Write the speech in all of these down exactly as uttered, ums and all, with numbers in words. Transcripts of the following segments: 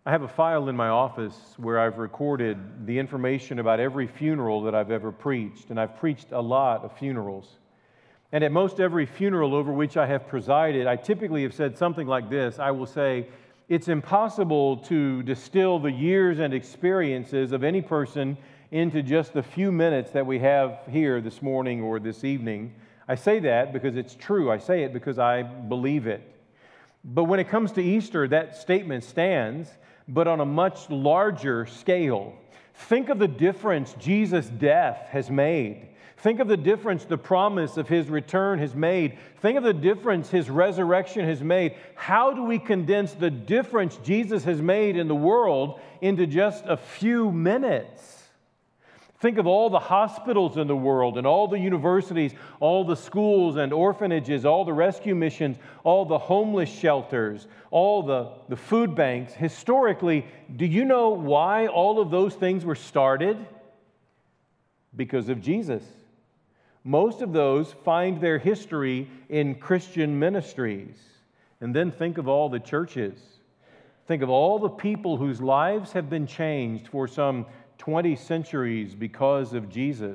I have a file in my office where I've recorded the information about every funeral that I've ever preached, and I've preached a lot of funerals. And at most every funeral over which I have presided, I typically have said something like this. I will say, it's impossible to distill the years and experiences of any person into just the few minutes that we have here this morning or this evening. I say that because it's true. I say it because I believe it. But when it comes to Easter, that statement stands, but on a much larger scale. Think of the difference Jesus' death has made. Think of the difference the promise of His return has made. Think of the difference His resurrection has made. How do we condense the difference Jesus has made in the world into just a few minutes? Think of all the hospitals in the world and all the universities, all the schools and orphanages, all the rescue missions, all the homeless shelters, all the, the food banks. Historically, do you know why all of those things were started? Because of Jesus. Most of those find their history in Christian ministries. And then think of all the churches. Think of all the people whose lives have been changed for some twenty centuries because of Jesus.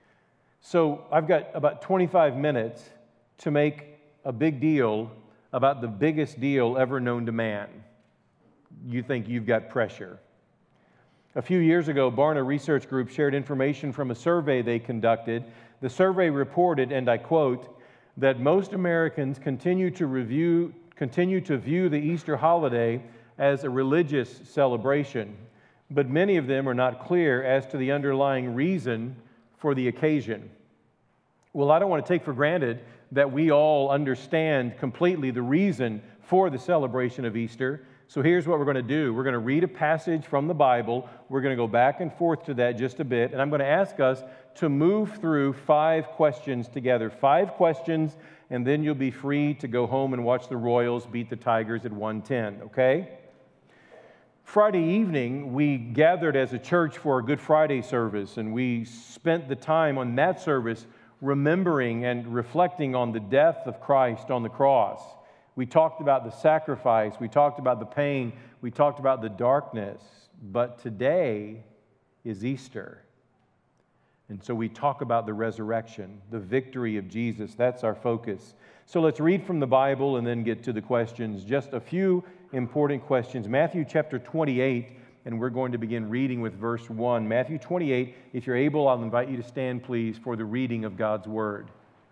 So I've got about twenty-five minutes to make a big deal about the biggest deal ever known to man. You think you've got pressure. A few years ago, Barna Research Group shared information from a survey they conducted. The survey reported, and I quote, that most Americans continue to review, continue to view the Easter holiday as a religious celebration, but many of them are not clear as to the underlying reason for the occasion. Well, I don't want to take for granted that we all understand completely the reason for the celebration of Easter. So here's what we're going to do. We're going to read a passage from the Bible. We're going to go back and forth to that just a bit. And I'm going to ask us to move through five questions together. Five questions, and then you'll be free to go home and watch the Royals beat the Tigers at one ten, okay? Friday evening, we gathered as a church for a Good Friday service, and we spent the time on that service remembering and reflecting on the death of Christ on the cross. We talked about the sacrifice, we talked about the pain, we talked about the darkness, but today is Easter. And so we talk about the resurrection, the victory of Jesus. That's our focus. So let's read from the Bible and then get to the questions. Just a few important questions. Matthew chapter twenty-eight, and we're going to begin reading with verse one. Matthew twenty-eight, if you're able, I'll invite you to stand, please, for the reading of God's Word.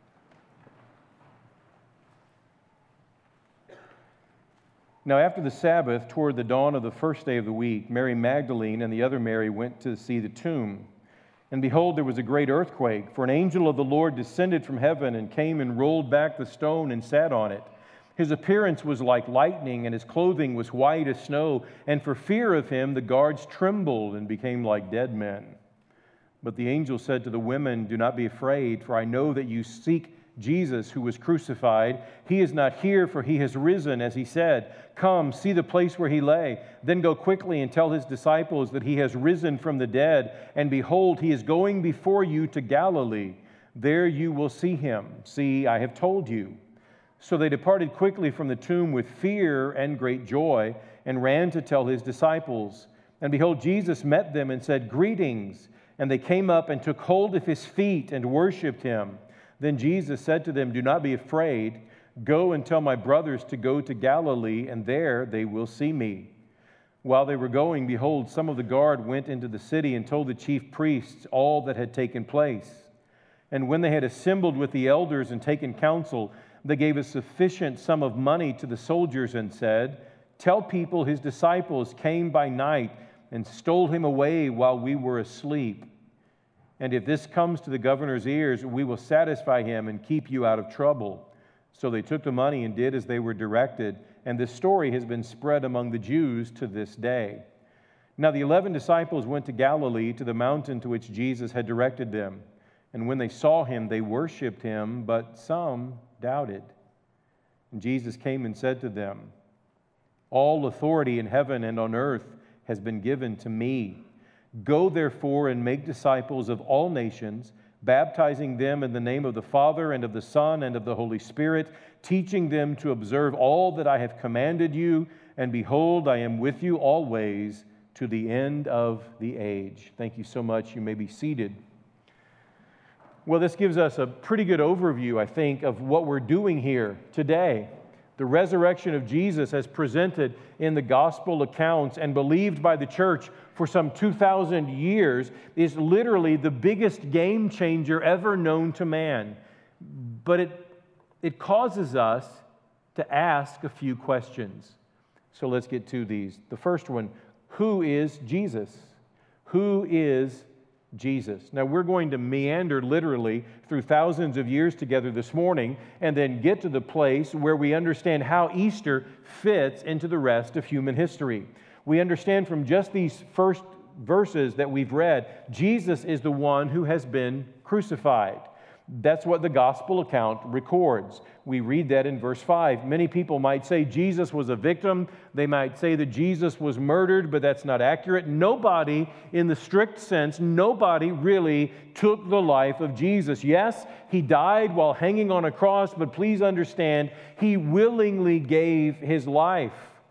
Now, after the Sabbath, toward the dawn of the first day of the week, Mary Magdalene and the other Mary went to see the tomb. And behold, there was a great earthquake, for an angel of the Lord descended from heaven and came and rolled back the stone and sat on it. His appearance was like lightning, and his clothing was white as snow. And for fear of him, the guards trembled and became like dead men. But the angel said to the women, "Do not be afraid, for I know that you seek Jesus, who was crucified. He is not here, for he has risen, as he said. Come, see the place where he lay. Then go quickly and tell his disciples that he has risen from the dead. And behold, he is going before you to Galilee. There you will see him. See, I have told you." So they departed quickly from the tomb with fear and great joy, and ran to tell his disciples. And behold, Jesus met them and said, "Greetings." And they came up and took hold of his feet and worshipped him. Then Jesus said to them, "Do not be afraid. Go and tell my brothers to go to Galilee, and there they will see me." While they were going, behold, some of the guard went into the city and told the chief priests all that had taken place. And when they had assembled with the elders and taken counsel, they gave a sufficient sum of money to the soldiers and said, "Tell people his disciples came by night and stole him away while we were asleep. And if this comes to the governor's ears, we will satisfy him and keep you out of trouble." So they took the money and did as they were directed, and this story has been spread among the Jews to this day. Now the eleven disciples went to Galilee, to the mountain to which Jesus had directed them. And when they saw him, they worshipped him, but some doubted. And Jesus came and said to them, "All authority in heaven and on earth has been given to me. Go therefore and make disciples of all nations, baptizing them in the name of the Father and of the Son and of the Holy Spirit, teaching them to observe all that I have commanded you. and behold, I am with you always to the end of the age. Thank you so much. You may be seated. Well, this gives us a pretty good overview, I think, of what we're doing here today. The resurrection of Jesus, as presented in the gospel accounts and believed by the church for some two thousand years, is literally the biggest game changer ever known to man. But it, it causes us to ask a few questions. So let's get to these. The first one, who is Jesus? Who is Jesus? Now, we're going to meander literally through thousands of years together this morning and then get to the place where we understand how Easter fits into the rest of human history. We understand from just these first verses that we've read, Jesus is the one who has been crucified. That's what the gospel account records. We read that in verse five. Many people might say Jesus was a victim. They might say that Jesus was murdered, but that's not accurate. Nobody, in the strict sense, nobody really took the life of Jesus. Yes, he died while hanging on a cross, but please understand, he willingly gave his life.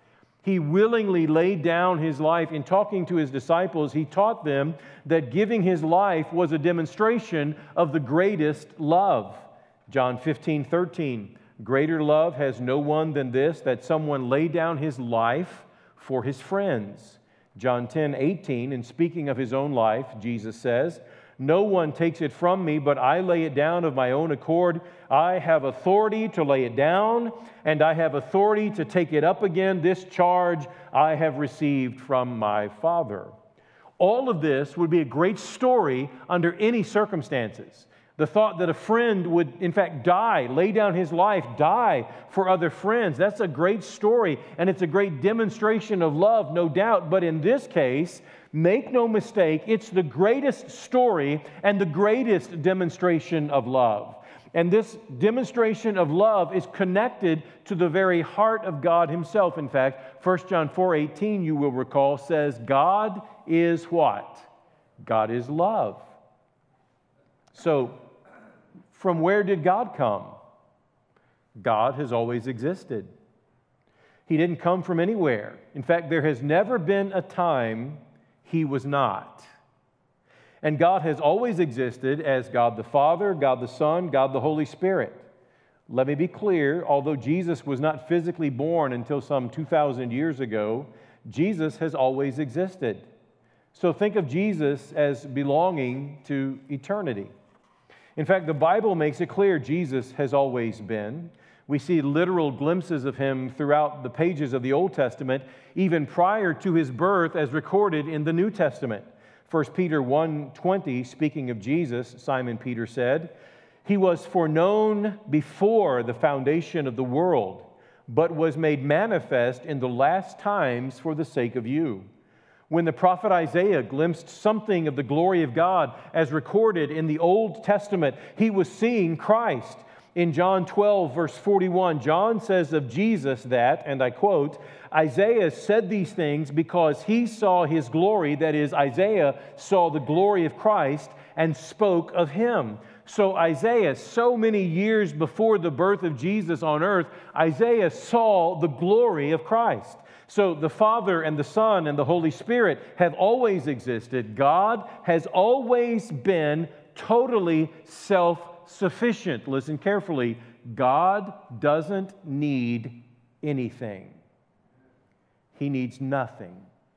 He willingly laid down his life. In talking to his disciples, he taught them that giving his life was a demonstration of the greatest love. John fifteen thirteen, greater love has no one than this, that someone lay down his life for his friends. John ten eighteen, in speaking of his own life, Jesus says, no one takes it from me, but I lay it down of my own accord. I have authority to lay it down, and I have authority to take it up again. This charge I have received from my Father. All of this would be a great story under any circumstances. The thought that a friend would, in fact, die, lay down his life, die for other friends, that's a great story, and it's a great demonstration of love, no doubt. But in this case, make no mistake, it's the greatest story and the greatest demonstration of love. And this demonstration of love is connected to the very heart of God himself. In fact, First John four eighteen, you will recall, says, God is what? God is love. So, from where did God come? God has always existed. He didn't come from anywhere. In fact, there has never been a time he was not. And God has always existed as God the Father, God the Son, God the Holy Spirit. Let me be clear, although Jesus was not physically born until some two thousand years ago, Jesus has always existed. So think of Jesus as belonging to eternity. In fact, the Bible makes it clear Jesus has always been. We see literal glimpses of him throughout the pages of the Old Testament, even prior to his birth as recorded in the New Testament. First Peter one twenty, speaking of Jesus, Simon Peter said, he was foreknown before the foundation of the world, but was made manifest in the last times for the sake of you. When the prophet Isaiah glimpsed something of the glory of God as recorded in the Old Testament, he was seeing Christ. In John twelve, verse forty-one, John says of Jesus that, and I quote, Isaiah said these things because he saw his glory, that is, Isaiah saw the glory of Christ and spoke of him. So Isaiah, so many years before the birth of Jesus on earth, Isaiah saw the glory of Christ. So the Father and the Son and the Holy Spirit have always existed. God has always been totally self-sufficient. Listen carefully. God doesn't need anything. He needs nothing.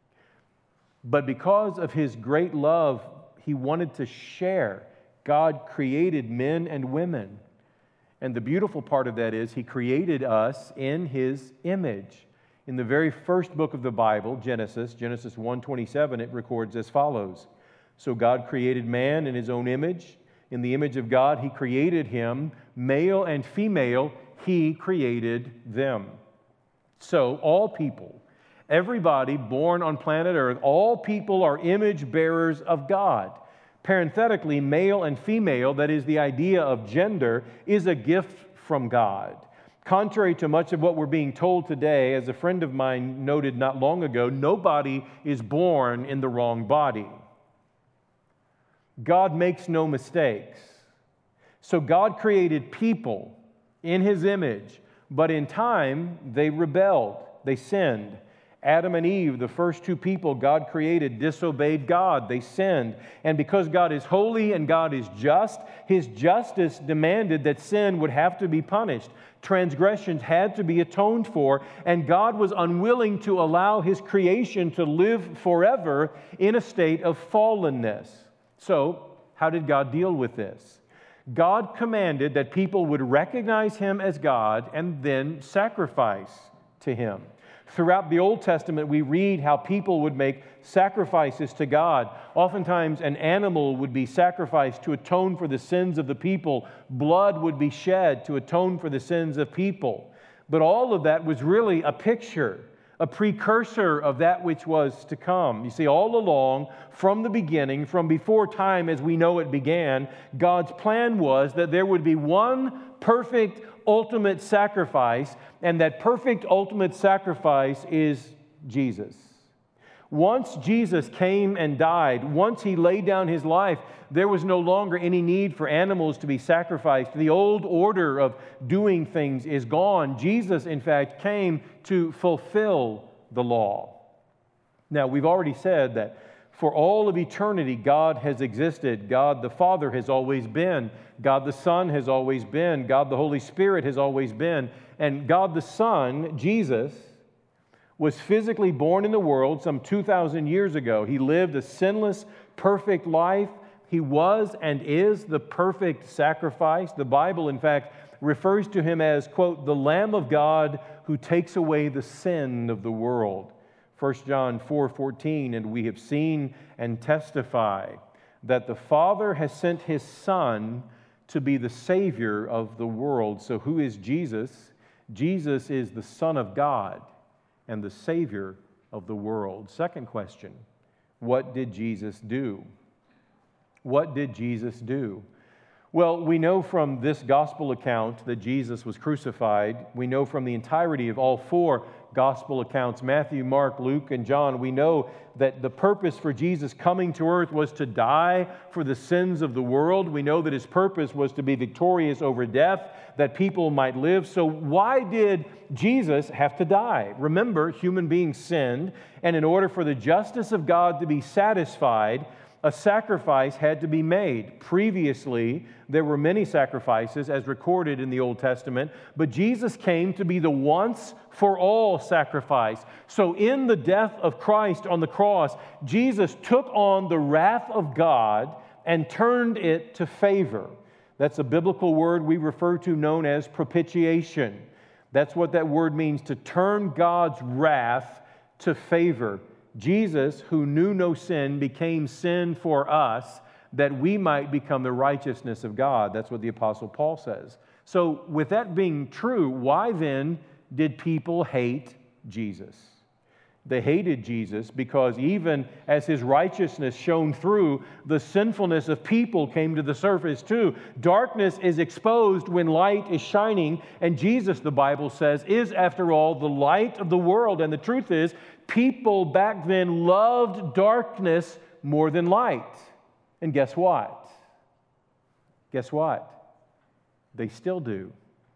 But because of his great love, he wanted to share. God created men and women. And the beautiful part of that is he created us in his image. In the very first book of the Bible, Genesis, Genesis one twenty-seven, it records as follows. So God created man in his own image. In the image of God, he created him. Male and female, he created them. So all people, everybody born on planet Earth, all people are image bearers of God. Parenthetically, male and female, that is the idea of gender, is a gift from God. Contrary to much of what we're being told today, as a friend of mine noted not long ago, nobody is born in the wrong body. God makes no mistakes. So God created people in his image, but in time they rebelled. They sinned. Adam and Eve, the first two people God created, disobeyed God. They sinned. And because God is holy and God is just, His justice demanded that sin would have to be punished. Transgressions had to be atoned for, and God was unwilling to allow His creation to live forever in a state of fallenness. So, how did God deal with this? God commanded that people would recognize Him as God and then sacrifice to Him. Throughout the Old Testament, we read how people would make sacrifices to God. Oftentimes, an animal would be sacrificed to atone for the sins of the people. Blood would be shed to atone for the sins of people. But all of that was really a picture, a precursor of that which was to come. You see, all along, from the beginning, from before time as we know it began, God's plan was that there would be one perfect, ultimate sacrifice, and that perfect, ultimate sacrifice is Jesus. Once Jesus came and died, once He laid down His life, there was no longer any need for animals to be sacrificed. The old order of doing things is gone. Jesus, in fact, came to fulfill the law. Now, we've already said that for all of eternity, God has existed. God the Father has always been. God the Son has always been. God the Holy Spirit has always been. And God the Son, Jesus, was physically born in the world some two thousand years ago. He lived a sinless, perfect life. He was and is the perfect sacrifice. The Bible, in fact, refers to Him as, quote, the Lamb of God who takes away the sin of the world. First John four fourteen, and we have seen and testify that the Father has sent His Son to be the Savior of the world. So who is Jesus? Jesus is the Son of God and the Savior of the world. Second question, what did Jesus do? What did Jesus do? Well, we know from this gospel account that Jesus was crucified. We know from the entirety of all four gospel accounts, Matthew, Mark, Luke, and John, we know that the purpose for Jesus coming to earth was to die for the sins of the world. We know that His purpose was to be victorious over death, that people might live. So why did Jesus have to die? Remember, human beings sinned, and in order for the justice of God to be satisfied, a sacrifice had to be made. Previously, there were many sacrifices as recorded in the Old Testament, but Jesus came to be the once-for-all sacrifice. So in the death of Christ on the cross, Jesus took on the wrath of God and turned it to favor. That's a biblical word we refer to known as propitiation. That's what that word means, to turn God's wrath to favor. Jesus, who knew no sin, became sin for us that we might become the righteousness of God. That's what the Apostle Paul says. So with that being true, why then did people hate Jesus? They hated Jesus because even as His righteousness shone through, the sinfulness of people came to the surface too. Darkness is exposed when light is shining, and Jesus, the Bible says, is after all the light of the world. And the truth is, people back then loved darkness more than light. And guess what? Guess what? They still do.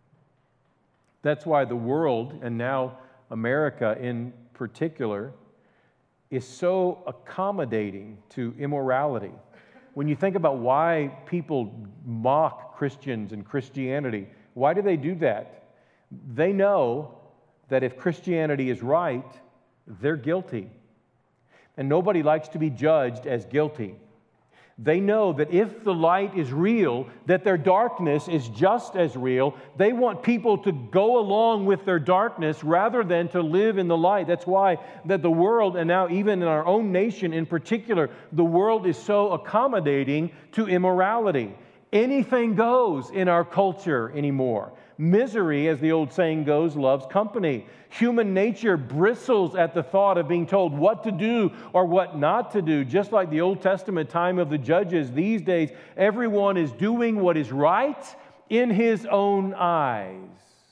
That's why the world, and now America in particular, is so accommodating to immorality. When you think about why people mock Christians and Christianity, why do they do that? They know that if Christianity is right, they're guilty. And nobody likes to be judged as guilty. They know that if the light is real, that their darkness is just as real. They want people to go along with their darkness rather than to live in the light. That's why that the world, and now even in our own nation in particular, the world is so accommodating to immorality. Anything goes in our culture anymore. Misery, as the old saying goes, loves company. Human nature bristles at the thought of being told what to do or what not to do. Just like the Old Testament time of the judges, these days, everyone is doing what is right in his own eyes.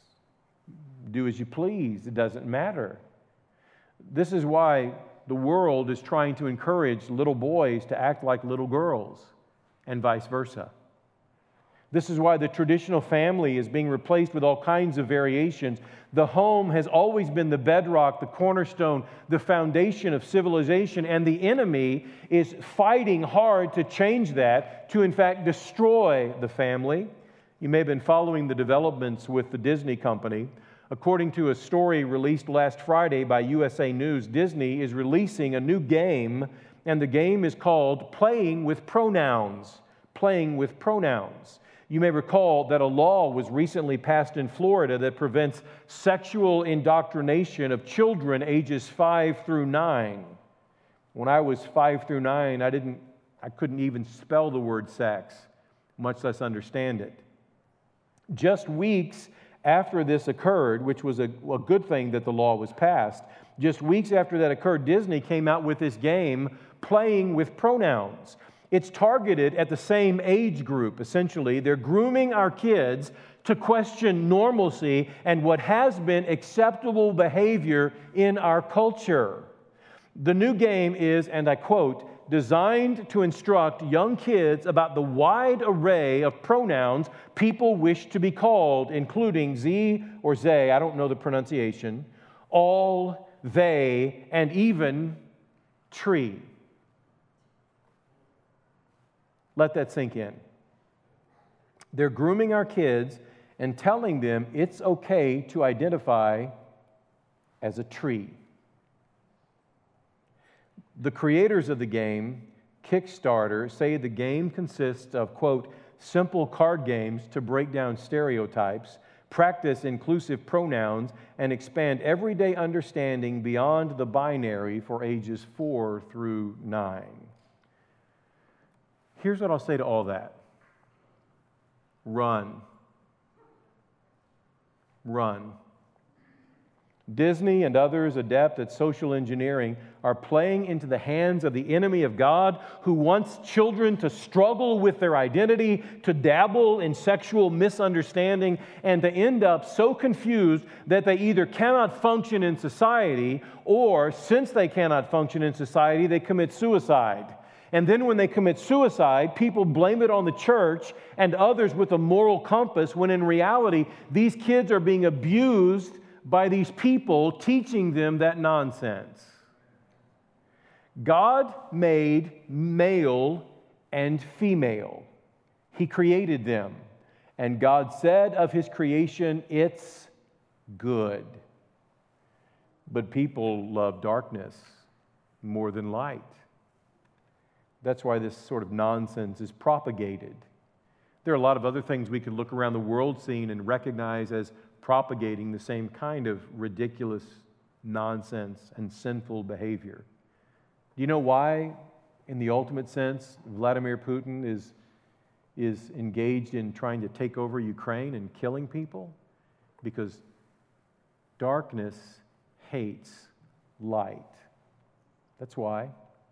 Do as you please. It doesn't matter. This is why the world is trying to encourage little boys to act like little girls and vice versa. This is why the traditional family is being replaced with all kinds of variations. The home has always been the bedrock, the cornerstone, the foundation of civilization, and the enemy is fighting hard to change that, to in fact destroy the family. You may have been following the developments with the Disney company. According to a story released last Friday by U S A News, Disney is releasing a new game, and the game is called Playing with Pronouns. Playing with Pronouns. You may recall that a law was recently passed in Florida that prevents sexual indoctrination of children ages five through nine. When I was five through nine, I didn't, I couldn't even spell the word sex, much less understand it. Just weeks after this occurred, which was a, a good thing that the law was passed, just weeks after that occurred, Disney came out with this game, Playing with Pronouns. It's targeted at the same age group, essentially. They're grooming our kids to question normalcy and what has been acceptable behavior in our culture. The new game is, and I quote, designed to instruct young kids about the wide array of pronouns people wish to be called, including ze or zay, I don't know the pronunciation, all, they, and even tree. Let that sink in. They're grooming our kids and telling them it's okay to identify as a tree. The creators of the game, Kickstarter, say the game consists of, quote, simple card games to break down stereotypes, practice inclusive pronouns, and expand everyday understanding beyond the binary for ages four through nine. Here's what I'll say to all that. Run. Run. Disney and others adept at social engineering are playing into the hands of the enemy of God, who wants children to struggle with their identity, to dabble in sexual misunderstanding, and to end up so confused that they either cannot function in society, or since they cannot function in society, they commit suicide. And then when they commit suicide, people blame it on the church and others with a moral compass, when in reality, these kids are being abused by these people teaching them that nonsense. God made male and female. He created them. And God said of His creation, it's good. But people love darkness more than light. That's why this sort of nonsense is propagated. There are a lot of other things we could look around the world seeing and recognize as propagating the same kind of ridiculous nonsense and sinful behavior. Do you know why, in the ultimate sense, Vladimir Putin is, is engaged in trying to take over Ukraine and killing people? Because darkness hates light. That's why.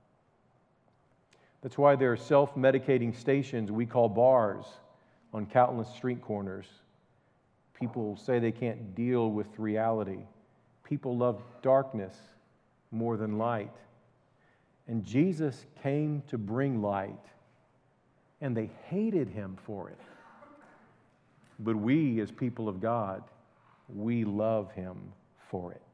That's why there are self-medicating stations we call bars on countless street corners. People say they can't deal with reality. People love darkness more than light. And Jesus came to bring light, and they hated Him for it. But we, as people of God, we love Him for it.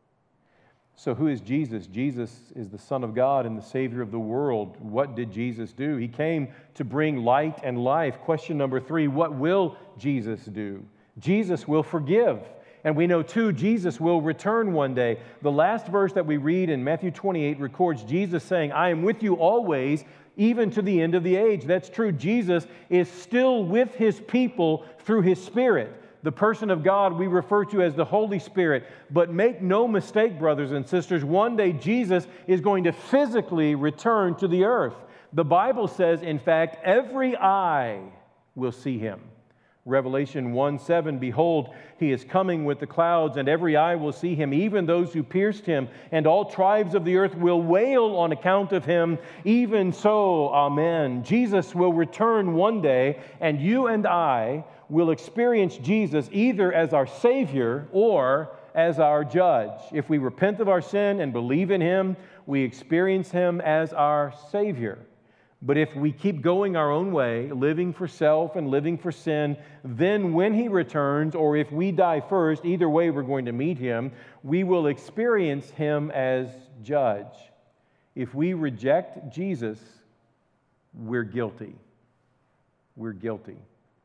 So who is Jesus? Jesus is the Son of God and the Savior of the world. What did Jesus do? He came to bring light and life. Question number three, what will Jesus do? Jesus will forgive. And we know, too, Jesus will return one day. The last verse that we read in Matthew twenty-eight records Jesus saying, I am with you always, even to the end of the age. That's true. Jesus is still with His people through His Spirit. The person of God we refer to as the Holy Spirit. But make no mistake, brothers and sisters, one day Jesus is going to physically return to the earth. The Bible says, in fact, every eye will see Him. Revelation one seven, behold, He is coming with the clouds, and every eye will see Him, even those who pierced Him, and all tribes of the earth will wail on account of Him. Even so, amen. Jesus will return one day, and you and I will experience Jesus either as our Savior or as our judge. If we repent of our sin and believe in Him, we experience Him as our Savior. But if we keep going our own way, living for self and living for sin, then when He returns, or if we die first, either way we're going to meet Him, we will experience Him as judge. If we reject Jesus, we're guilty. We're guilty.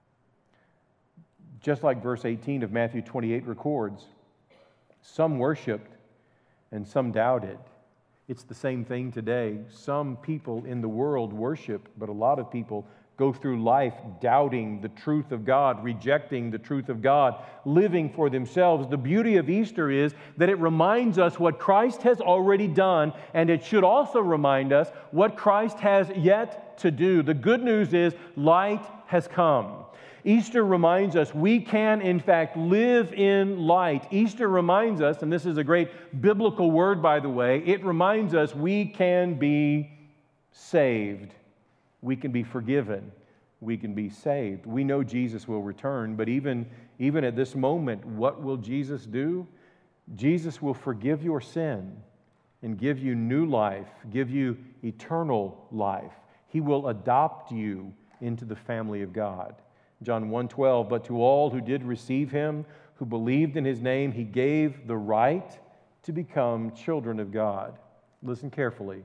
Just like verse eighteen of Matthew twenty-eight records, some worshiped and some doubted. It's the same thing today. Some people in the world worship, but a lot of people go through life doubting the truth of God, rejecting the truth of God, living for themselves. The beauty of Easter is that it reminds us what Christ has already done, and it should also remind us what Christ has yet to do. The good news is light has come. Easter reminds us we can, in fact, live in light. Easter reminds us, and this is a great biblical word, by the way, it reminds us we can be saved. We can be forgiven. We can be saved. We know Jesus will return, but even, even at this moment, what will Jesus do? Jesus will forgive your sin and give you new life, give you eternal life. He will adopt you into the family of God. John one twelve, but to all who did receive Him, who believed in His name, He gave the right to become children of God. Listen carefully.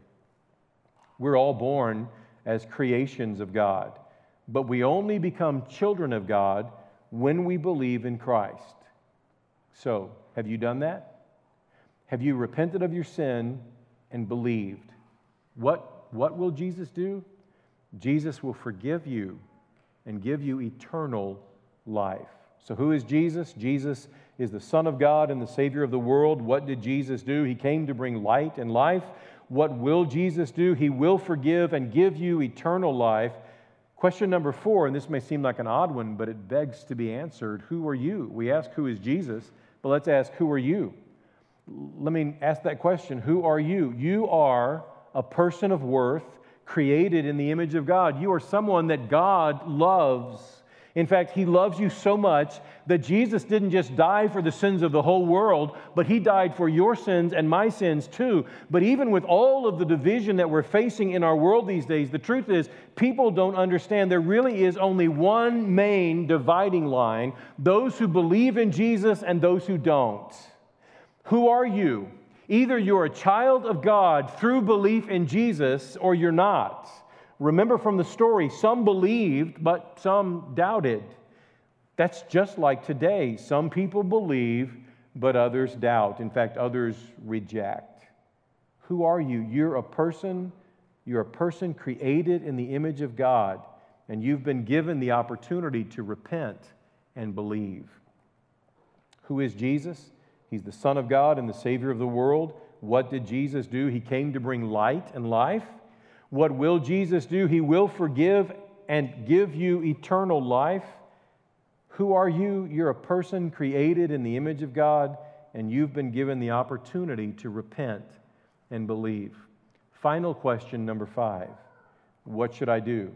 We're all born as creations of God, but we only become children of God when we believe in Christ. So, have you done that? Have you repented of your sin and believed? What, what will Jesus do? Jesus will forgive you and give you eternal life. So who is Jesus? Jesus is the Son of God and the Savior of the world. What did Jesus do? He came to bring light and life. What will Jesus do? He will forgive and give you eternal life. Question number four, and this may seem like an odd one, but it begs to be answered. Who are you? We ask who is Jesus, but let's ask who are you? Let me ask that question. Who are you? You are a person of worth, created in the image of God. You are someone that God loves. In fact, He loves you so much that Jesus didn't just die for the sins of the whole world, but He died for your sins and my sins too. But even with all of the division that we're facing in our world these days, the truth is people don't understand there really is only one main dividing line: those who believe in Jesus and those who don't. Who are you? Either you're a child of God through belief in Jesus, or you're not. Remember from the story, some believed, but some doubted. That's just like today. Some people believe, but others doubt. In fact, others reject. Who are you? You're a person, you're a person created in the image of God, and you've been given the opportunity to repent and believe. Who is Jesus? He's the Son of God and the Savior of the world. What did Jesus do? He came to bring light and life. What will Jesus do? He will forgive and give you eternal life. Who are you? You're a person created in the image of God, and you've been given the opportunity to repent and believe. Final question, number five. What should I do?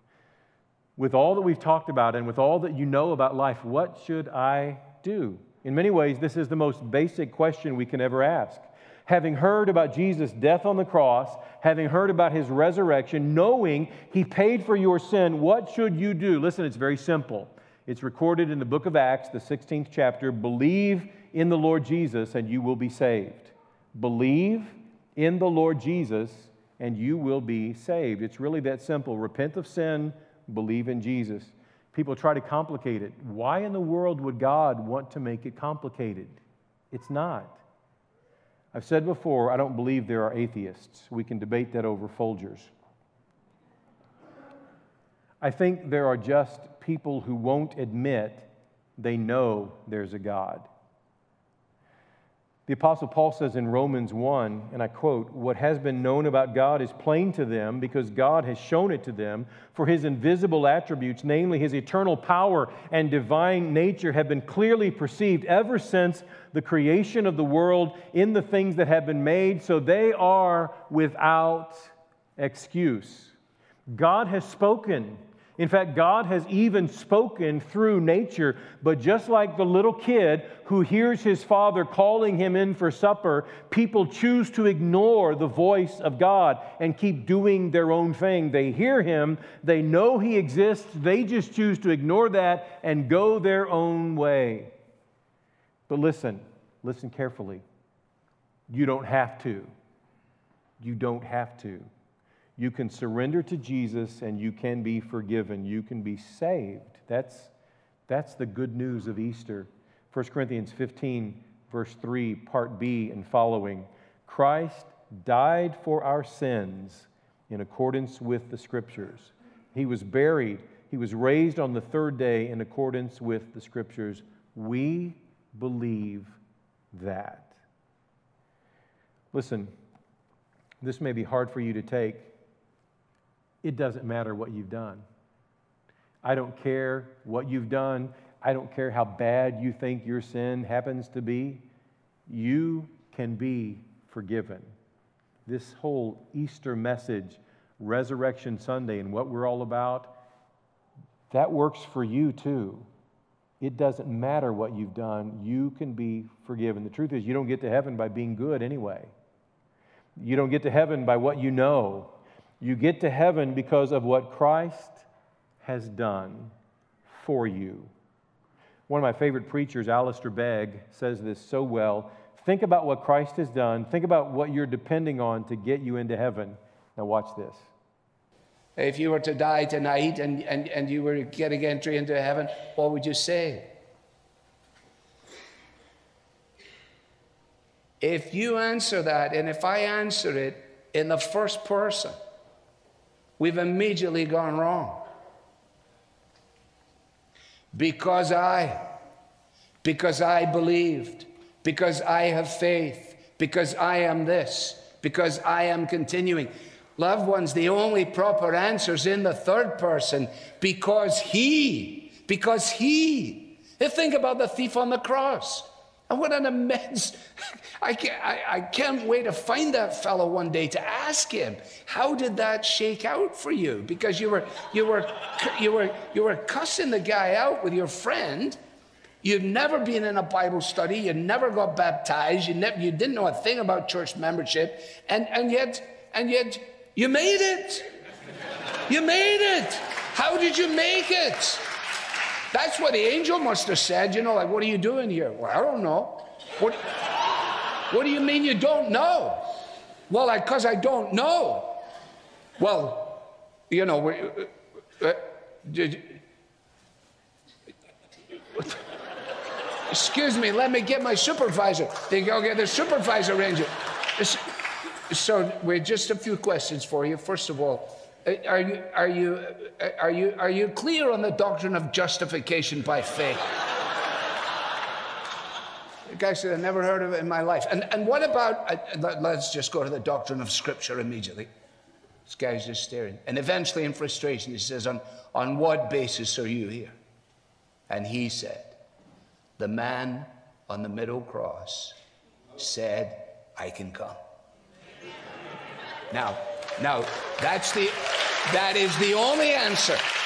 With all that we've talked about and with all that you know about life, what should I do? In many ways, this is the most basic question we can ever ask. Having heard about Jesus' death on the cross, having heard about His resurrection, knowing He paid for your sin, what should you do? Listen, it's very simple. It's recorded in the book of Acts, the sixteenth chapter. Believe in the Lord Jesus and you will be saved. Believe in the Lord Jesus and you will be saved. It's really that simple. Repent of sin, believe in Jesus. People try to complicate it. Why in the world would God want to make it complicated? It's not. I've said before, I don't believe there are atheists. We can debate that over Folgers. I think there are just people who won't admit they know there's a God. The Apostle Paul says in Romans one, and I quote, "What has been known about God is plain to them because God has shown it to them, for His invisible attributes, namely His eternal power and divine nature, have been clearly perceived ever since the creation of the world in the things that have been made, so they are without excuse." God has spoken. In fact, God has even spoken through nature, but just like the little kid who hears his father calling him in for supper, people choose to ignore the voice of God and keep doing their own thing. They hear him, they know he exists, they just choose to ignore that and go their own way. But listen, listen carefully. You don't have to. You don't have to. You can surrender to Jesus and you can be forgiven. You can be saved. That's, that's the good news of Easter. First Corinthians fifteen, verse three, part B and following. Christ died for our sins in accordance with the Scriptures. He was buried. He was raised on the third day in accordance with the Scriptures. We believe that. Listen, this may be hard for you to take. It doesn't matter what you've done. I don't care what you've done. I don't care how bad you think your sin happens to be. You can be forgiven. This whole Easter message, Resurrection Sunday, and what we're all about, that works for you too. It doesn't matter what you've done. You can be forgiven. The truth is, you don't get to heaven by being good anyway. You don't get to heaven by what you know. You get to heaven because of what Christ has done for you. One of my favorite preachers, Alistair Begg, says this so well. Think about what Christ has done. Think about what you're depending on to get you into heaven. Now watch this. If you were to die tonight and, and, and you were getting entry into heaven, what would you say? If you answer that, and if I answer it in the first person, we've immediately gone wrong. Because I, because I believed, because I have faith, because I am this, because I am continuing. Loved ones, the only proper answer is in the third person, because he, because he. Think about the thief on the cross. And what an immense, I can't, I, I can't wait to find that fellow one day to ask him, how did that shake out for you? Because you were, you were, you were, you were cussing the guy out with your friend. You've never been in a Bible study. You never got baptized. You never, you didn't know a thing about church membership. And, and yet, and yet you made it. You made it. How did you make it? That's what the angel must have said, you know, like, what are you doing here? Well, I don't know. What, what do you mean you don't know? Well, because I, I don't know. Well, you know, uh, uh, did, excuse me, let me get my supervisor. They go get the supervisor ranger. So, wait, just a few questions for you. First of all, Are you, are, you, are, you, are you clear on the doctrine of justification by faith? The guy said, I never heard of it in my life. And, and what about, uh, let's just go to the doctrine of Scripture immediately. This guy's just staring. And eventually in frustration, he says, on, on what basis are you here? And he said, the man on the middle cross said, I can come. Now, Now, that's the, that is the only answer.